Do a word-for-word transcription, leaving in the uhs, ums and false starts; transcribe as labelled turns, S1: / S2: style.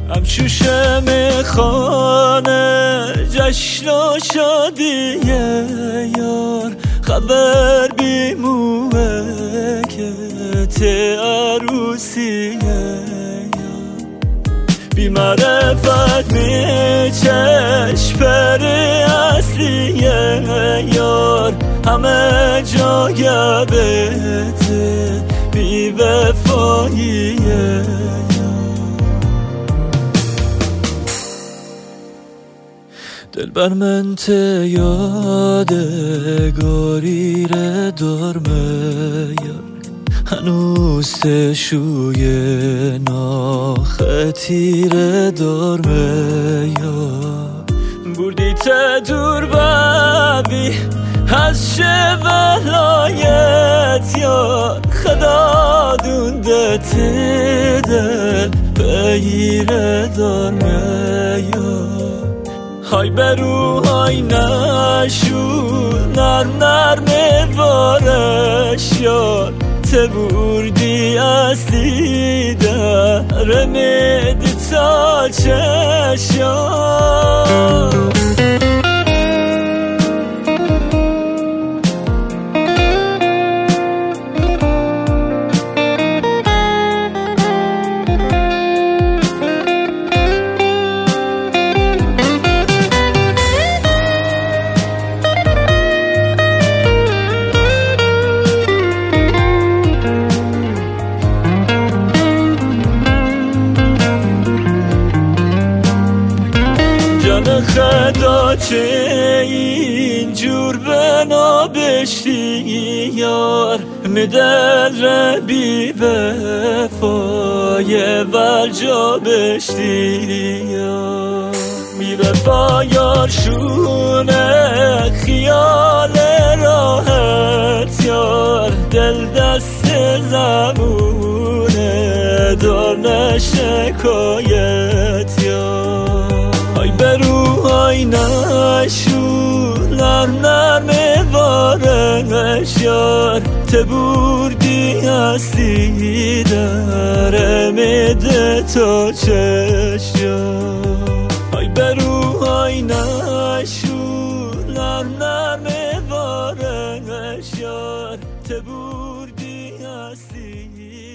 S1: هم شوشه میخانه جشن و شادی یار خبر بیموه که ته عروسی بی معرفت میچش پر اصلی یار همه جا گبته بی وفایی دل بر من ته یادگاری ره دارمه یار هنوز ته شوی ناخطی ره دارمه یار بردی ته دور بابی از شه ولایت یار خدا دونده ته دل بگیره دارمه یار های برو های نشو نرم نرم وارش یار ته بردی اصلی در میدی تا چش یار خدا چه اینجور بنا بشتی یار مدل را بی وفای ولجا بشتی یار بی وفا یار شونه خیال راحت یار دل دست زمونه دار نشکایت یار های برو های نشو نرم نرم وارش یار ته بردی هستی در میده تا چش یار های برو های نشو نرم نرم وارش یار ته بردی هستی